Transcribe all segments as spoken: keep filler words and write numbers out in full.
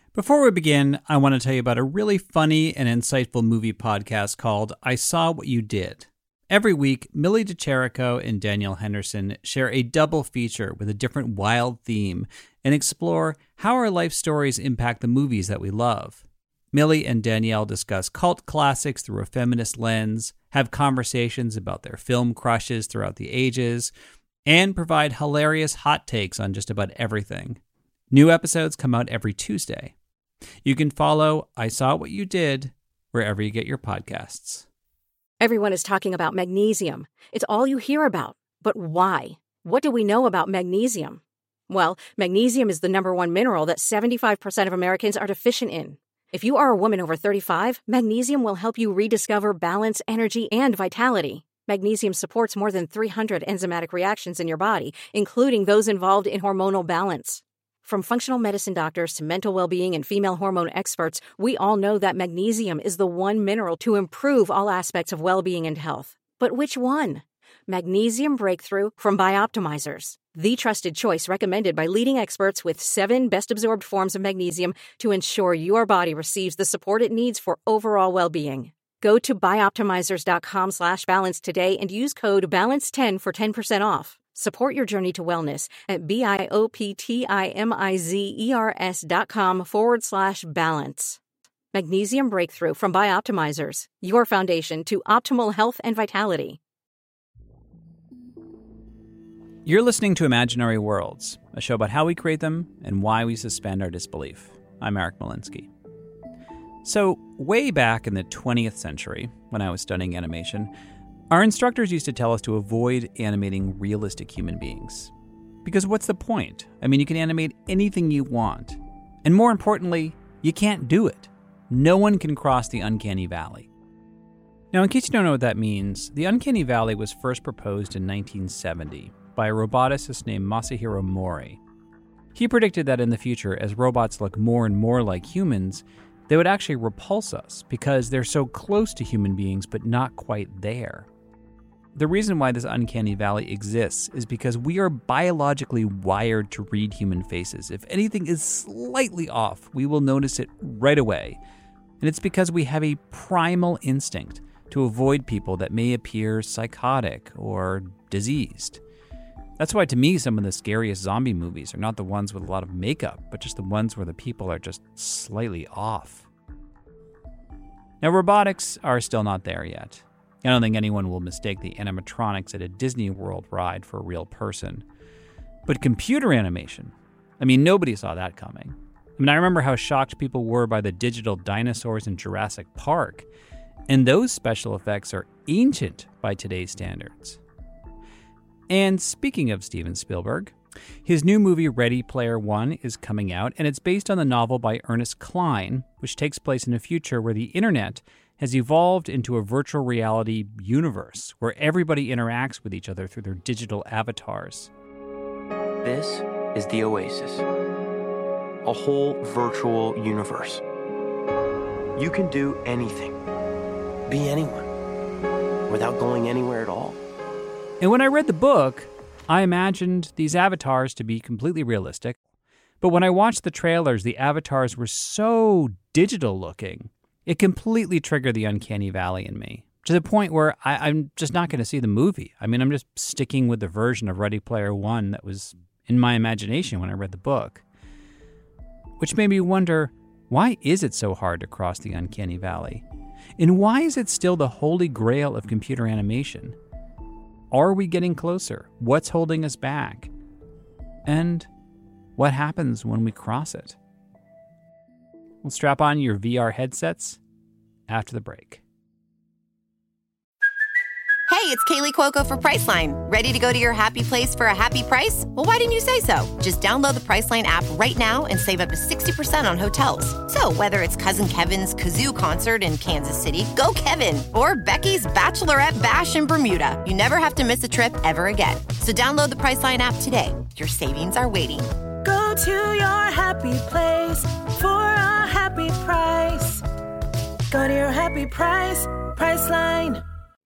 Before we begin, I want to tell you about a really funny and insightful movie podcast called I Saw What You Did. Every week, Millie DeCherico and Danielle Henderson share a double feature with a different wild theme and explore how our life stories impact the movies that we love. Millie and Danielle discuss cult classics through a feminist lens, have conversations about their film crushes throughout the ages, and provide hilarious hot takes on just about everything. New episodes come out every Tuesday. You can follow I Saw What You Did wherever you get your podcasts. Everyone is talking about magnesium. It's all you hear about. But why? What do we know about magnesium? Well, magnesium is the number one mineral that seventy-five percent of Americans are deficient in. If you are a woman over thirty-five, magnesium will help you rediscover balance, energy, and vitality. Magnesium supports more than three hundred enzymatic reactions in your body, including those involved in hormonal balance. From functional medicine doctors to mental well-being and female hormone experts, we all know that magnesium is the one mineral to improve all aspects of well-being and health. But which one? Magnesium Breakthrough from Bioptimizers, the trusted choice recommended by leading experts with seven best-absorbed forms of magnesium to ensure your body receives the support it needs for overall well-being. Go to bioptimizers.com slash balance today and use code balance ten for ten percent off. Support your journey to wellness at B-I-O-P-T-I-M-I-Z-E-R-S dot com forward slash balance. Magnesium Breakthrough from Bioptimizers, your foundation to optimal health and vitality. You're listening to Imaginary Worlds, a show about how we create them and why we suspend our disbelief. I'm Eric Molinsky. So, way back in the twentieth century, when I was studying animation, our instructors used to tell us to avoid animating realistic human beings. Because what's the point? I mean, you can animate anything you want. And more importantly, you can't do it. No one can cross the uncanny valley. Now, in case you don't know what that means, the uncanny valley was first proposed in nineteen seventy by a roboticist named Masahiro Mori. He predicted that in the future, as robots look more and more like humans, they would actually repulse us because they're so close to human beings but not quite there. The reason why this uncanny valley exists is because we are biologically wired to read human faces. If anything is slightly off, we will notice it right away. And it's because we have a primal instinct to avoid people that may appear psychotic or diseased. That's why, to me, some of the scariest zombie movies are not the ones with a lot of makeup, but just the ones where the people are just slightly off. Now, robotics are still not there yet. I don't think anyone will mistake the animatronics at a Disney World ride for a real person. But computer animation, I mean, nobody saw that coming. I mean, I remember how shocked people were by the digital dinosaurs in Jurassic Park, and those special effects are ancient by today's standards. And speaking of Steven Spielberg, his new movie Ready Player One is coming out, and it's based on the novel by Ernest Cline, which takes place in a future where the internet has evolved into a virtual reality universe where everybody interacts with each other through their digital avatars. This is the Oasis, a whole virtual universe. You can do anything, be anyone, without going anywhere at all. And when I read the book, I imagined these avatars to be completely realistic. But when I watched the trailers, the avatars were so digital looking, it completely triggered the uncanny valley in me, to the point where I, I'm just not going to see the movie. I mean, I'm just sticking with the version of Ready Player One that was in my imagination when I read the book. Which made me wonder, why is it so hard to cross the uncanny valley? And why is it still the holy grail of computer animation? Are we getting closer? What's holding us back? And what happens when we cross it? We'll strap on your V R headsets after the break. Hey, it's Kaylee Cuoco for Priceline. Ready to go to your happy place for a happy price? Well, why didn't you say so? Just download the Priceline app right now and save up to sixty percent on hotels. So whether it's Cousin Kevin's Kazoo Concert in Kansas City, go Kevin, or Becky's Bachelorette Bash in Bermuda, you never have to miss a trip ever again. So download the Priceline app today. Your savings are waiting. Go to your happy place for a happy price. Go to your happy price, Priceline.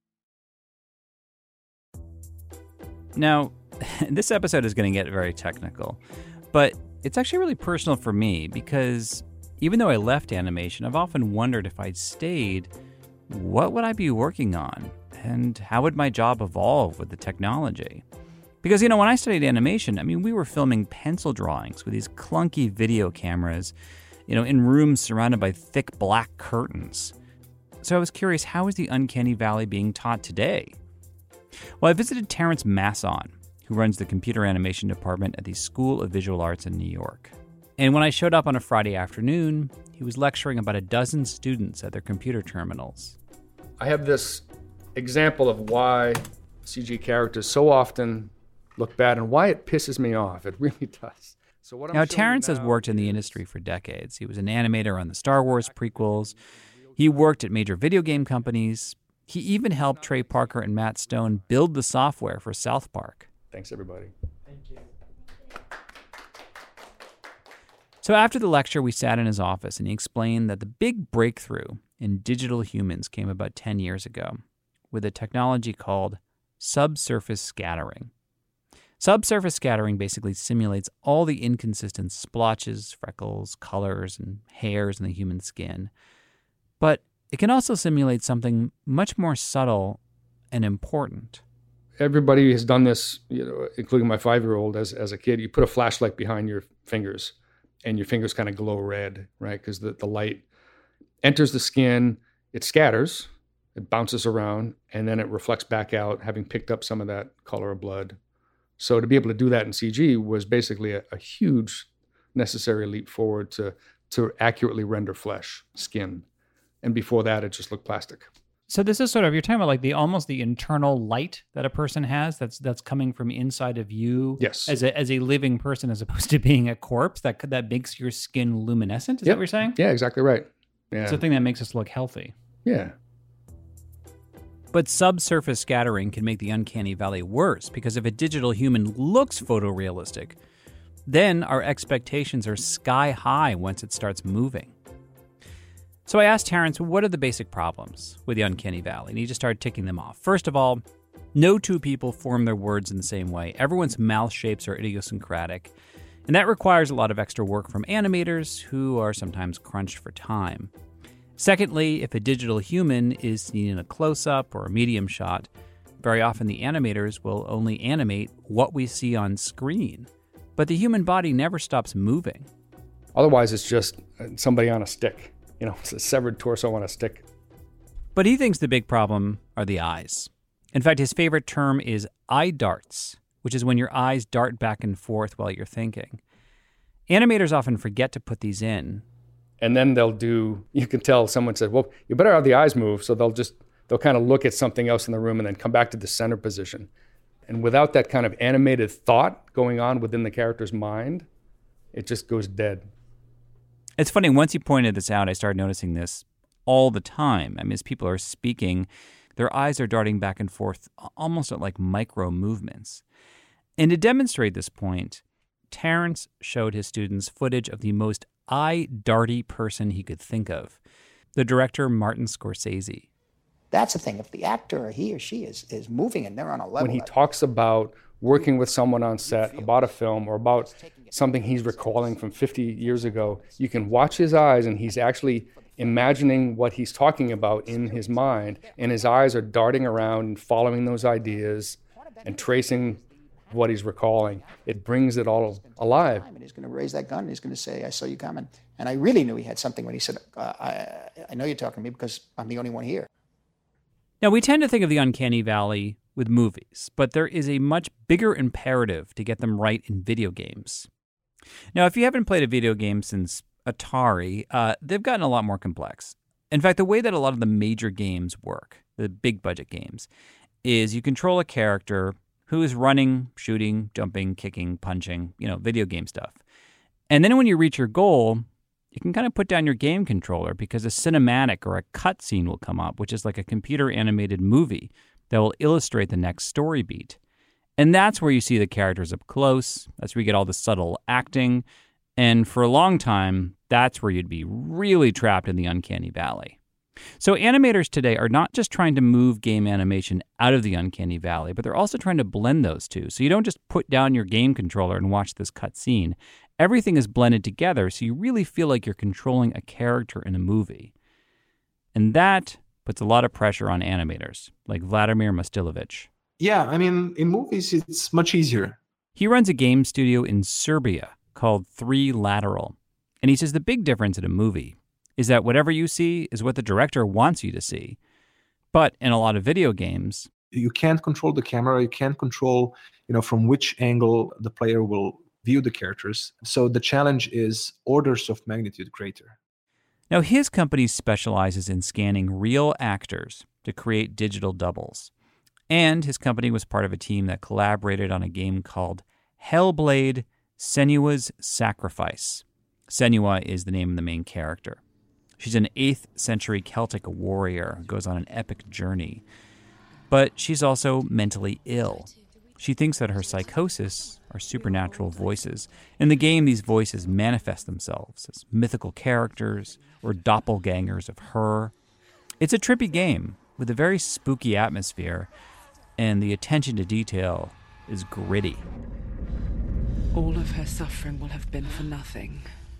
Now, this episode is going to get very technical, but it's actually really personal for me because even though I left animation, I've often wondered if I'd stayed, what would I be working on? And how would my job evolve with the technology? Because, you know, when I studied animation, I mean, we were filming pencil drawings with these clunky video cameras, you know, in rooms surrounded by thick black curtains. So I was curious, how is the Uncanny Valley being taught today? Well, I visited Terrence Masson, who runs the computer animation department at the School of Visual Arts in New York. And when I showed up on a Friday afternoon, he was lecturing about a dozen students at their computer terminals. I have this example of why C G characters so often look bad and why it pisses me off. It really does. So what I'm now, Terrence now has worked in the industry for decades. He was an animator on the Star Wars prequels. He worked at major video game companies. He even helped Trey Parker and Matt Stone build the software for South Park. Thanks, everybody. Thank you. So after the lecture, we sat in his office, and he explained that the big breakthrough in digital humans came about ten years ago with a technology called subsurface scattering. Subsurface scattering basically simulates all the inconsistent splotches, freckles, colors, and hairs in the human skin. But it can also simulate something much more subtle and important. Everybody has done this, you know, including my five-year-old as, as a kid. You put a flashlight behind your fingers, and your fingers kind of glow red, right? Because the, the light enters the skin, it scatters, it bounces around, and then it reflects back out, having picked up some of that color of blood. So to be able to do that in C G was basically a, a huge necessary leap forward to, to accurately render flesh, skin. And before that, it just looked plastic. So this is sort of, you're talking about like the almost the internal light that a person has that's that's coming from inside of you. Yes. As a as a living person, as opposed to being a corpse that that makes your skin luminescent. Is yep. that what you're saying? Yeah, exactly right. Yeah. It's the thing that makes us look healthy. Yeah. But subsurface scattering can make the Uncanny Valley worse, because if a digital human looks photorealistic, then our expectations are sky high once it starts moving. So I asked Terrence, what are the basic problems with the Uncanny Valley? And he just started ticking them off. First of all, no two people form their words in the same way. Everyone's mouth shapes are idiosyncratic. And that requires a lot of extra work from animators who are sometimes crunched for time. Secondly, if a digital human is seen in a close-up or a medium shot, very often the animators will only animate what we see on screen. But the human body never stops moving. Otherwise, it's just somebody on a stick. You know, it's a severed torso on a stick. But he thinks the big problem are the eyes. In fact, his favorite term is eye darts, which is when your eyes dart back and forth while you're thinking. Animators often forget to put these in. And then they'll do, you can tell someone said, well, you better have the eyes move. So they'll just, they'll kind of look at something else in the room and then come back to the center position. And without that kind of animated thought going on within the character's mind, it just goes dead. It's funny, once you pointed this out, I started noticing this all the time. I mean, as people are speaking, their eyes are darting back and forth almost at like micro movements. And to demonstrate this point, Terrence showed his students footage of the most eye-darty person he could think of, the director Martin Scorsese. That's the thing. If the actor or he or she is, is moving and they're on a level... When he talks about working with someone on set about a film or about something he's recalling from fifty years ago, you can watch his eyes and he's actually imagining what he's talking about in his mind, and his eyes are darting around and following those ideas and tracing what he's recalling. It brings it all alive. And he's going to raise that gun and he's going to say, I saw you coming. And I really knew he had something when he said, uh, I, I know you're talking to me because I'm the only one here. Now, we tend to think of the Uncanny Valley with movies, but there is a much bigger imperative to get them right in video games. Now, if you haven't played a video game since Atari, uh, they've gotten a lot more complex. In fact, the way that a lot of the major games work, the big budget games, is you control a character who is running, shooting, jumping, kicking, punching, you know, video game stuff. And then when you reach your goal, you can kind of put down your game controller because a cinematic or a cutscene will come up, which is like a computer animated movie that will illustrate the next story beat. And that's where you see the characters up close. That's where you get all the subtle acting. And for a long time, that's where you'd be really trapped in the Uncanny Valley. So animators today are not just trying to move game animation out of the Uncanny Valley, but they're also trying to blend those two. So you don't just put down your game controller and watch this cutscene. Everything is blended together, so you really feel like you're controlling a character in a movie. And that puts a lot of pressure on animators, like Vladimir Mostilovich. Yeah, I mean, in movies, it's much easier. He runs a game studio in Serbia called Three Lateral. And he says the big difference in a movie is that whatever you see is what the director wants you to see. But in a lot of video games, you can't control the camera. You can't control, you know, from which angle the player will view the characters. So the challenge is orders of magnitude greater. Now, his company specializes in scanning real actors to create digital doubles. And his company was part of a team that collaborated on a game called Hellblade: Senua's Sacrifice. Senua is the name of the main character. She's an eighth century Celtic warrior who goes on an epic journey. But she's also mentally ill. She thinks that her psychosis are supernatural voices. In the game, these voices manifest themselves as mythical characters or doppelgangers of her. It's a trippy game with a very spooky atmosphere, and the attention to detail is gritty. All of her suffering will have been for nothing.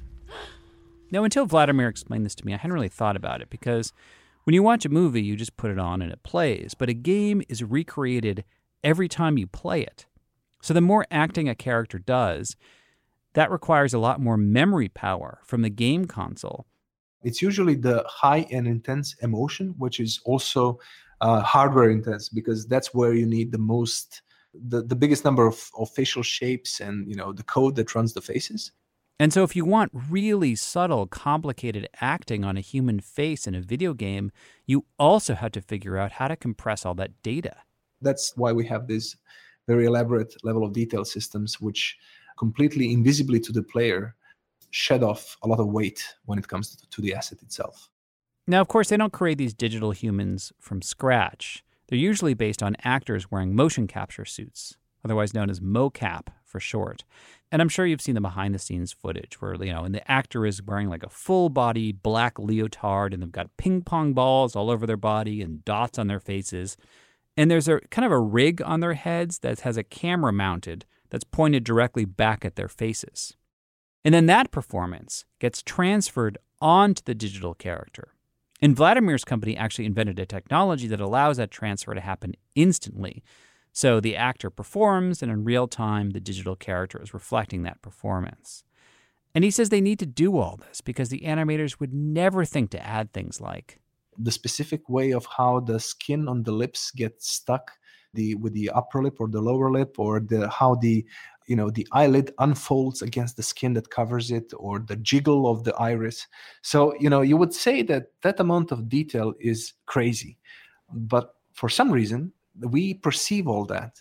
Now, until Vladimir explained this to me, I hadn't really thought about it, because when you watch a movie, you just put it on and it plays. But a game is recreated every time you play it. So the more acting a character does, that requires a lot more memory power from the game console. It's usually the high and intense emotion, which is also uh, hardware intense, because that's where you need the most, the, the biggest number of, of facial shapes and, you know, the code that runs the faces. And so if you want really subtle, complicated acting on a human face in a video game, you also have to figure out how to compress all that data. That's why we have this very elaborate level of detail systems, which completely invisibly to the player shed off a lot of weight when it comes to, to the asset itself. Now, of course, they don't create these digital humans from scratch. They're usually based on actors wearing motion capture suits, otherwise known as mocap for short. And I'm sure you've seen the behind-the-scenes footage where, you know, and the actor is wearing like a full-body black leotard, and they've got ping-pong balls all over their body and dots on their faces. And there's a kind of a rig on their heads that has a camera mounted that's pointed directly back at their faces. And then that performance gets transferred onto the digital character. And Vladimir's company actually invented a technology that allows that transfer to happen instantly. So the actor performs, and in real time, the digital character is reflecting that performance. And he says they need to do all this because the animators would never think to add things like the specific way of how the skin on the lips gets stuck the with the upper lip or the lower lip, or the how the you know the eyelid unfolds against the skin that covers it, or the jiggle of the iris. So you know you would say that that amount of detail is crazy, but for some reason we perceive all that.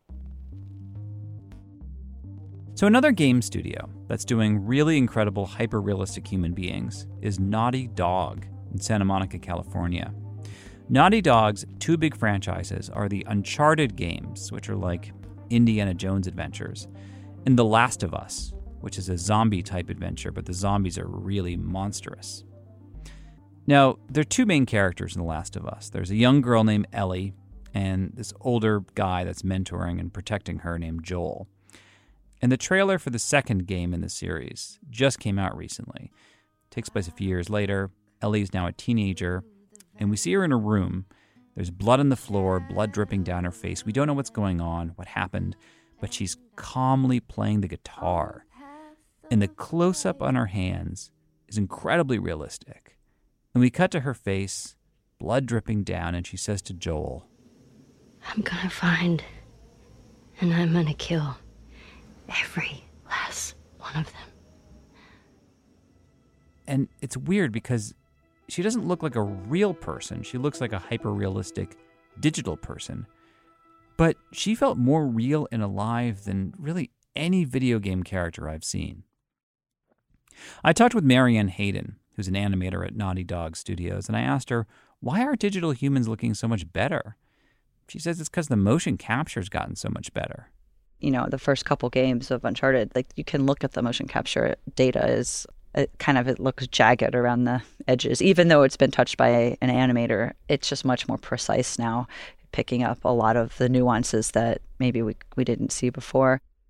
So another game studio that's doing really incredible hyper-realistic human beings is Naughty Dog in Santa Monica, California. Naughty Dog's two big franchises are the Uncharted games, which are like Indiana Jones adventures, and The Last of Us, which is a zombie-type adventure, but the zombies are really monstrous. Now, there are two main characters in The Last of Us. There's a young girl named Ellie, and this older guy that's mentoring and protecting her named Joel. And the trailer for the second game in the series just came out recently. It takes place a few years later. Ellie's now a teenager, and we see her in a room. There's blood on the floor, blood dripping down her face. We don't know what's going on, what happened, but she's calmly playing the guitar. And the close-up on her hands is incredibly realistic. And we cut to her face, blood dripping down, and she says to Joel, I'm gonna find, and I'm gonna kill every last one of them. And it's weird because she doesn't look like a real person. She looks like a hyper-realistic digital person. But she felt more real and alive than really any video game character I've seen. I talked with Marianne Hayden, who's an animator at Naughty Dog Studios, and I asked her, why are digital humans looking so much better? She says it's because the motion capture's gotten so much better. You know, the first couple games of Uncharted, like you can look at the motion capture data is it kind of, it looks jagged around the edges. Even though it's been touched by a, an animator, it's just much more precise now, picking up a lot of the nuances that maybe we we didn't see before.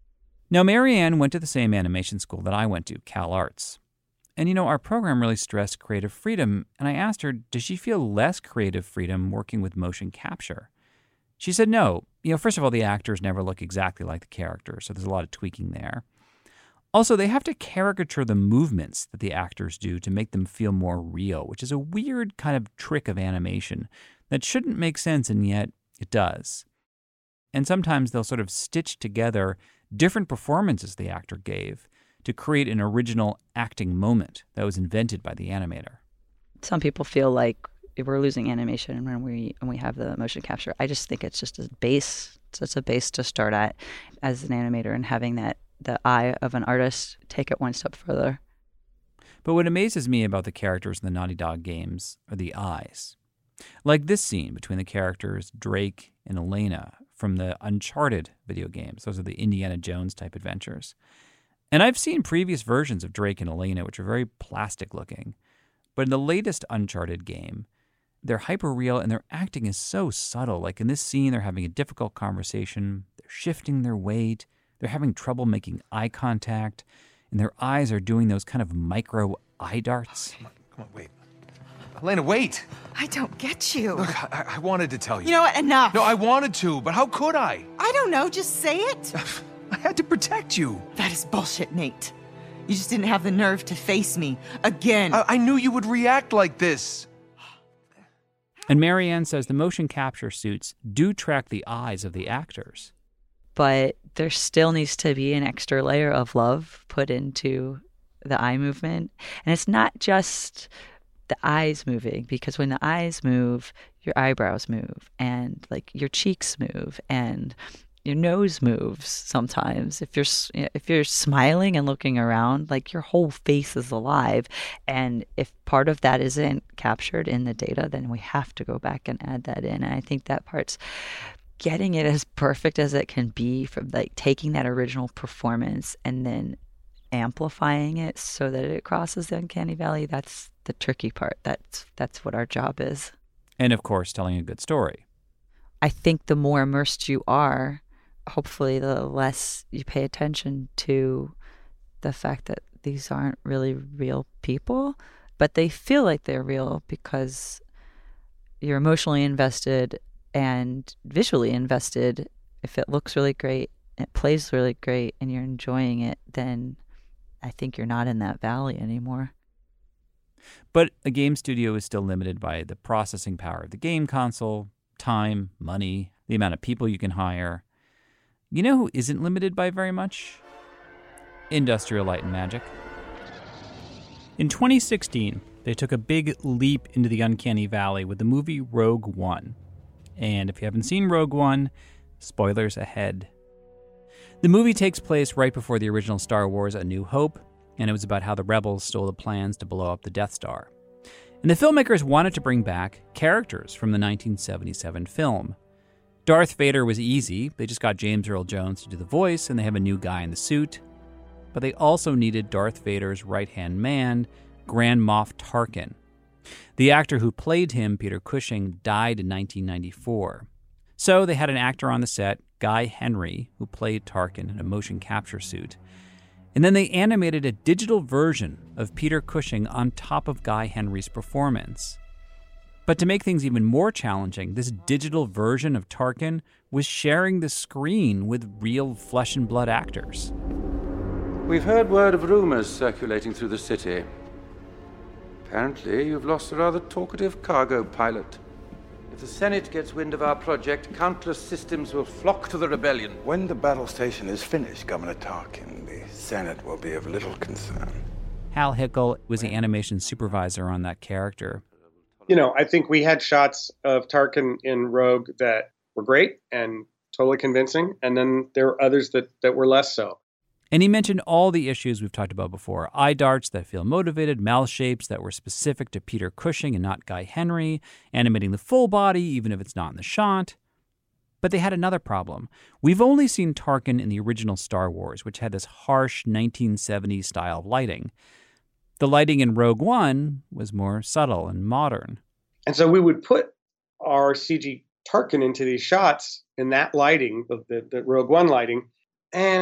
Now, Marianne went to the same animation school that I went to, Cal Arts. And, you know, our program really stressed creative freedom, and I asked her, does she feel less creative freedom working with motion capture? She said no. You know, first of all, the actors never look exactly like the characters, so there's a lot of tweaking there. Also, they have to caricature the movements that the actors do to make them feel more real, which is a weird kind of trick of animation that shouldn't make sense, and yet it does. And sometimes they'll sort of stitch together different performances the actor gave to create an original acting moment that was invented by the animator. Some people feel like we're losing animation when we when we have the motion capture. I just think it's just a base. It's just a base to start at as an animator, and having that the eye of an artist take it one step further. But what amazes me about the characters in the Naughty Dog games are the eyes. Like this scene between the characters Drake and Elena from the Uncharted video games. Those are the Indiana Jones type adventures. And I've seen previous versions of Drake and Elena, which are very plastic looking. But in the latest Uncharted game, they're hyper-real and their acting is so subtle. Like in this scene, they're having a difficult conversation. They're shifting their weight. They're having trouble making eye contact, and their eyes are doing those kind of micro eye darts. Come on, come on, wait. Elena, wait! I don't get you. Look, I, I wanted to tell you. You know what? Enough. No, I wanted to, but how could I? I don't know. Just say it. I had to protect you. That is bullshit, Nate. You just didn't have the nerve to face me again. I, I knew you would react like this. And Marianne says the motion capture suits do track the eyes of the actors. But there still needs to be an extra layer of love put into the eye movement. And it's not just the eyes moving, because when the eyes move, your eyebrows move, and like your cheeks move, and your nose moves sometimes. If you're if you're smiling and looking around, like your whole face is alive. And if part of that isn't captured in the data, then we have to go back and add that in. And I think that part's getting it as perfect as it can be, from like taking that original performance and then amplifying it so that it crosses the uncanny valley. That's the tricky part. That's that's what our job is. And of course, telling a good story. I think the more immersed you are, hopefully the less you pay attention to the fact that these aren't really real people, but they feel like they're real because you're emotionally invested and visually invested. If it looks really great, it plays really great, and you're enjoying it, then I think you're not in that valley anymore. But a game studio is still limited by the processing power of the game console, time, money, the amount of people you can hire. You know who isn't limited by very much? Industrial Light and Magic. In twenty sixteen, they took a big leap into the uncanny valley with the movie Rogue One. And if you haven't seen Rogue One, spoilers ahead. The movie takes place right before the original Star Wars A New Hope, and it was about how the rebels stole the plans to blow up the Death Star. And the filmmakers wanted to bring back characters from the nineteen seventy-seven film. Darth Vader was easy. They just got James Earl Jones to do the voice, and they have a new guy in the suit. But they also needed Darth Vader's right-hand man, Grand Moff Tarkin. The actor who played him, Peter Cushing, died in nineteen ninety-four. So they had an actor on the set, Guy Henry, who played Tarkin in a motion capture suit. And then they animated a digital version of Peter Cushing on top of Guy Henry's performance. But to make things even more challenging, this digital version of Tarkin was sharing the screen with real flesh and blood actors. We've heard word of rumors circulating through the city. Apparently, you've lost a rather talkative cargo pilot. If the Senate gets wind of our project, countless systems will flock to the rebellion. When the battle station is finished, Governor Tarkin, the Senate will be of little concern. Hal Hickel was the animation supervisor on that character. You know, I think we had shots of Tarkin in Rogue that were great and totally convincing, and then there were others that, that were less so. And he mentioned all the issues we've talked about before. Eye darts that feel motivated, mouth shapes that were specific to Peter Cushing and not Guy Henry, animating the full body even if it's not in the shot. But they had another problem. We've only seen Tarkin in the original Star Wars, which had this harsh nineteen seventies style of lighting. The lighting in Rogue One was more subtle and modern. And so we would put our C G Tarkin into these shots in that lighting, the, the, the Rogue One lighting, and we'd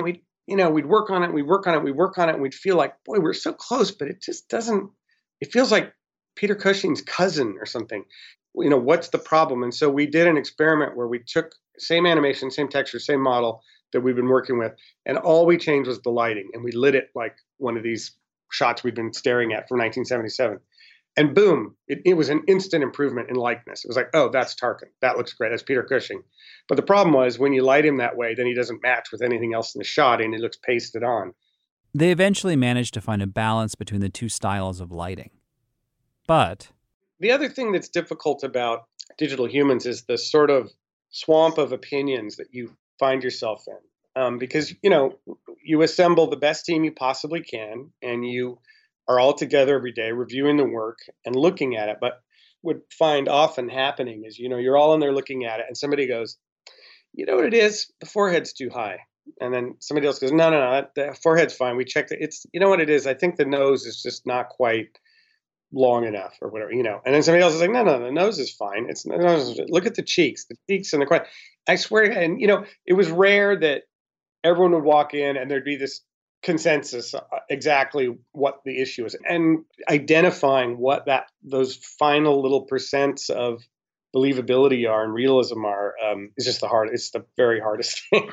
you know, we'd work on it, we'd work on it, we'd work on it, and we'd feel like, boy, we're so close, but it just doesn't, it feels like Peter Cushing's cousin or something. You know, what's the problem? And so we did an experiment where we took same animation, same texture, same model that we've been working with, and all we changed was the lighting, and we lit it like one of these shots we'd been staring at from nineteen seventy-seven. And boom, it, it was an instant improvement in likeness. It was like, oh, that's Tarkin. That looks great. That's Peter Cushing. But the problem was when you light him that way, then he doesn't match with anything else in the shot and it looks pasted on. They eventually managed to find a balance between the two styles of lighting. But the other thing that's difficult about digital humans is the sort of swamp of opinions that you find yourself in. Um, because, you know, you assemble the best team you possibly can and you are all together every day reviewing the work and looking at it. But what find often happening is, you know, you're all in there looking at it and somebody goes, you know what it is? The forehead's too high. And then somebody else goes, no, no, no, the forehead's fine. We checked it. It's, you know what it is? I think the nose is just not quite long enough or whatever, you know. And then somebody else is like, no, no, the nose is fine. It's the nose, look at the cheeks, the cheeks and the crown. I swear, and you know, it was rare that everyone would walk in and there'd be this consensus exactly what the issue is, and identifying what that those final little percents of believability are and realism are um, is just the hard. It's the very hardest thing.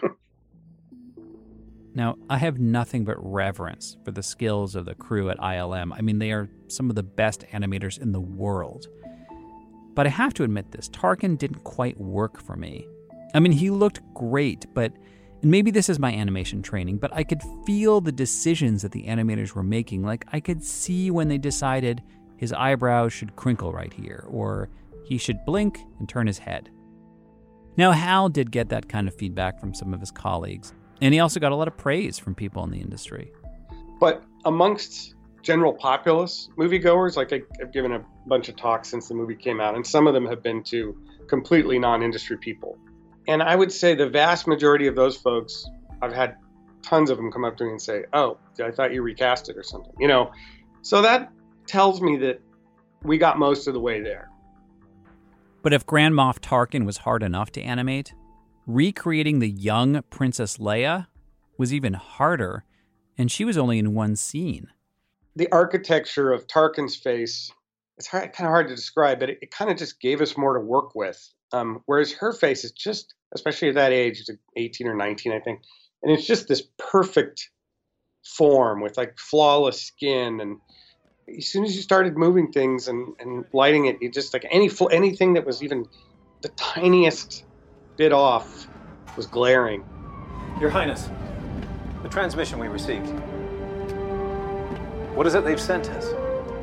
Now, I have nothing but reverence for the skills of the crew at I L M. I mean, they are some of the best animators in the world. But I have to admit this, Tarkin didn't quite work for me. I mean, he looked great, but and maybe this is my animation training, but I could feel the decisions that the animators were making. Like, I could see when they decided his eyebrows should crinkle right here, or he should blink and turn his head. Now, Hal did get that kind of feedback from some of his colleagues, and he also got a lot of praise from people in the industry. But amongst general populace moviegoers, like I, I've given a bunch of talks since the movie came out, and some of them have been to completely non-industry people. And I would say the vast majority of those folks, I've had tons of them come up to me and say, oh, I thought you recast it or something, you know. So that tells me that we got most of the way there. But if Grand Moff Tarkin was hard enough to animate, recreating the young Princess Leia was even harder, and she was only in one scene. The architecture of Tarkin's face, it's hard, kind of hard to describe, but it, it kind of just gave us more to work with. Um, whereas her face is just, especially at that age, it's eighteen or nineteen, I think, and it's just this perfect form with like flawless skin. And as soon as you started moving things and, and lighting it, you just like any anything that was even the tiniest bit off was glaring. Your Highness, the transmission we received. What is it they've sent us?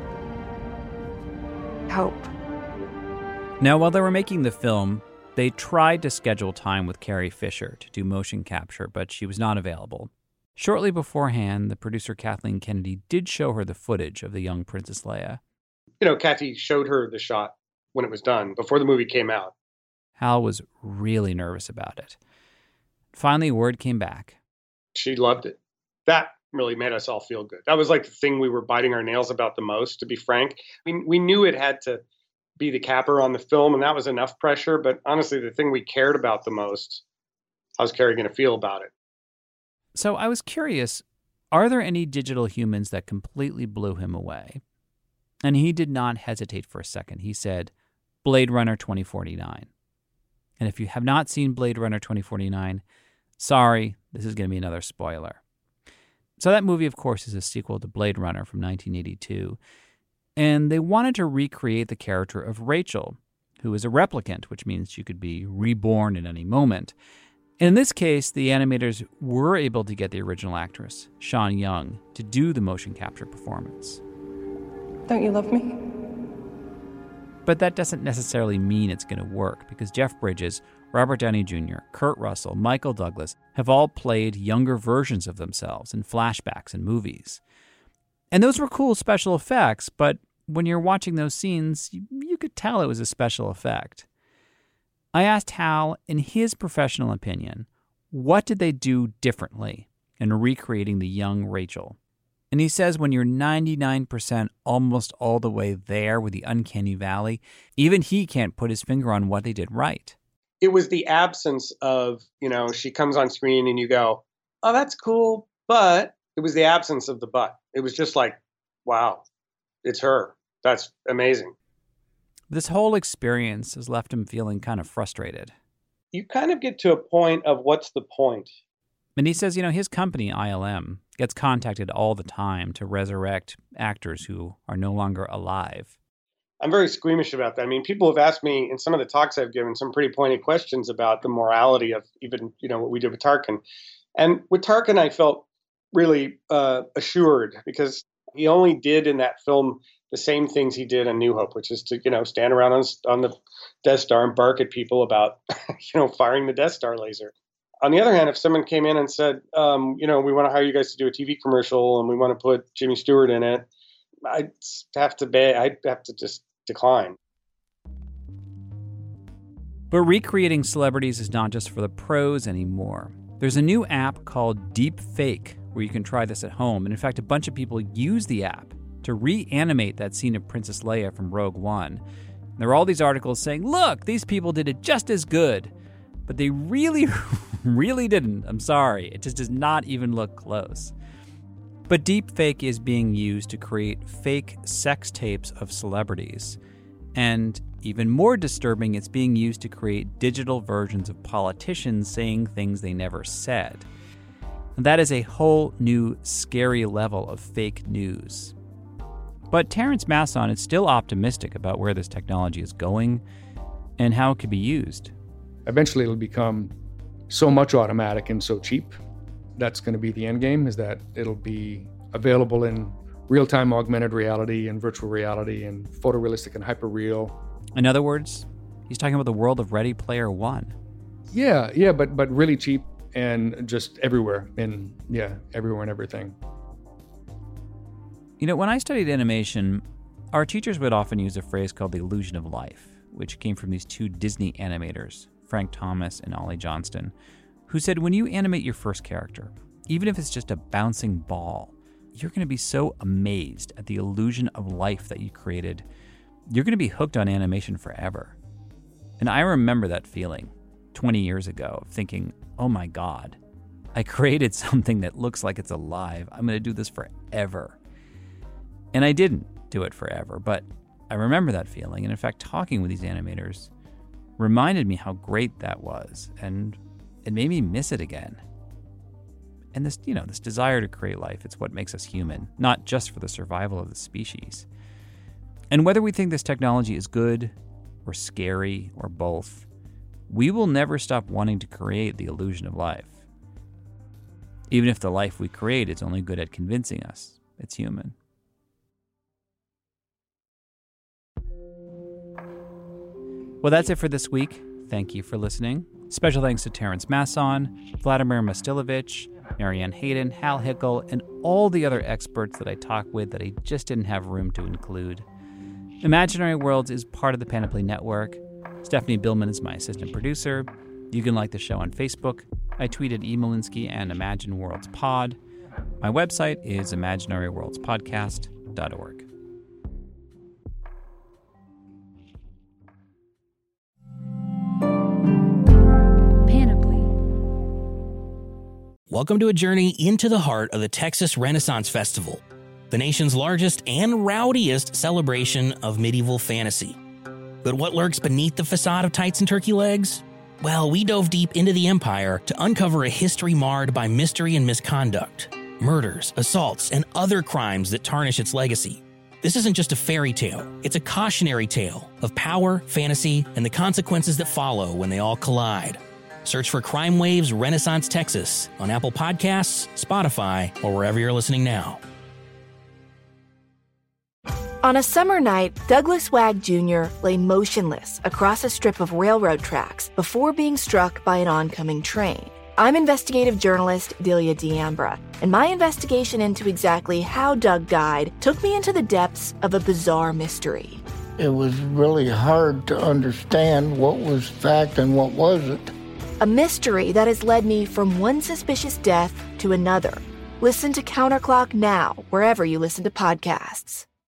Hope. Now, while they were making the film, they tried to schedule time with Carrie Fisher to do motion capture, but she was not available. Shortly beforehand, the producer Kathleen Kennedy did show her the footage of the young Princess Leia. You know, Kathy showed her the shot when it was done, before the movie came out. Hal was really nervous about it. Finally, word came back. She loved it. That really made us all feel good. That was like the thing we were biting our nails about the most, to be frank. I mean, we knew it had to be the capper on the film, and that was enough pressure. But honestly, the thing we cared about the most, how's Carrie going to feel about it? So I was curious, are there any digital humans that completely blew him away? And he did not hesitate for a second. He said, Blade Runner twenty forty-nine. And if you have not seen Blade Runner twenty forty-nine, sorry, this is going to be another spoiler. So that movie, of course, is a sequel to Blade Runner from nineteen eighty-two. And they wanted to recreate the character of Rachel, who is a replicant, which means she could be reborn at any moment. In this case, the animators were able to get the original actress, Sean Young, to do the motion capture performance. Don't you love me? But that doesn't necessarily mean it's going to work, because Jeff Bridges, Robert Downey Junior, Kurt Russell, Michael Douglas have all played younger versions of themselves in flashbacks and movies. And those were cool special effects, but when you're watching those scenes, you, you could tell it was a special effect. I asked Hal, in his professional opinion, what did they do differently in recreating the young Rachel? And he says when you're ninety-nine percent almost all the way there with the uncanny valley, even he can't put his finger on what they did right. It was the absence of, you know, she comes on screen and you go, oh, that's cool. But it was the absence of the but. It was just like, wow, it's her. That's amazing. This whole experience has left him feeling kind of frustrated. You kind of get to a point of what's the point? And he says, you know, his company, I L M, gets contacted all the time to resurrect actors who are no longer alive. I'm very squeamish about that. I mean, people have asked me in some of the talks I've given some pretty pointed questions about the morality of even, you know, what we did with Tarkin. And with Tarkin, I felt really uh, assured because he only did in that film the same things he did in New Hope, which is to, you know, stand around on, on the Death Star and bark at people about, you know, firing the Death Star laser. On the other hand, if someone came in and said, um, you know, we want to hire you guys to do a T V commercial and we want to put Jimmy Stewart in it, I'd have to be, I'd have to just decline. But recreating celebrities is not just for the pros anymore. There's a new app called Deepfake where you can try this at home. And in fact, a bunch of people use the app to reanimate that scene of Princess Leia from Rogue One. And there are all these articles saying, look, these people did it just as good. But they really, really didn't. I'm sorry. It just does not even look close. But deepfake is being used to create fake sex tapes of celebrities. And even more disturbing, it's being used to create digital versions of politicians saying things they never said. And that is a whole new scary level of fake news. But Terrence Masson is still optimistic about where this technology is going and how it could be used. Eventually it'll become so much automatic and so cheap. That's going to be the end game, is that it'll be available in real-time augmented reality and virtual reality and photorealistic and hyperreal. In other words, he's talking about the world of Ready Player One. Yeah, yeah, but but really cheap and just everywhere, and yeah, everywhere and everything. You know, when I studied animation, our teachers would often use a phrase called the illusion of life, which came from these two Disney animators, Frank Thomas and Ollie Johnston, who said when you animate your first character, even if it's just a bouncing ball, you're going to be so amazed at the illusion of life that you created, you're going to be hooked on animation forever. And I remember that feeling twenty years ago of thinking, oh my God, I created something that looks like it's alive. I'm going to do this forever. And I didn't do it forever, but I remember that feeling. And in fact, talking with these animators reminded me how great that was. And it made me miss it again. And this, you know, this desire to create life, it's what makes us human, not just for the survival of the species. And whether we think this technology is good or scary or both, we will never stop wanting to create the illusion of life. Even if the life we create is only good at convincing us it's human. Well, that's it for this week. Thank you for listening. Special thanks to Terrence Masson, Vladimir Mastilovich, Marianne Hayden, Hal Hickel, and all the other experts that I talked with that I just didn't have room to include. Imaginary Worlds is part of the Panoply Network. Stephanie Billman is my assistant producer. You can like the show on Facebook. I tweeted E. Malinsky and Imagine Worlds Pod. My website is imaginary worlds podcast dot org. Welcome to a journey into the heart of the Texas Renaissance Festival, the nation's largest and rowdiest celebration of medieval fantasy. But what lurks beneath the facade of tights and turkey legs? Well, we dove deep into the empire to uncover a history marred by mystery and misconduct, murders, assaults, and other crimes that tarnish its legacy. This isn't just a fairy tale, it's a cautionary tale of power, fantasy, and the consequences that follow when they all collide. Search for Crime Waves Renaissance Texas on Apple Podcasts, Spotify, or wherever you're listening now. On a summer night, Douglas Wag Junior lay motionless across a strip of railroad tracks before being struck by an oncoming train. I'm investigative journalist Delia D'Ambra, and my investigation into exactly how Doug died took me into the depths of a bizarre mystery. It was really hard to understand what was fact and what wasn't. A mystery that has led me from one suspicious death to another. Listen to Counterclock now, wherever you listen to podcasts.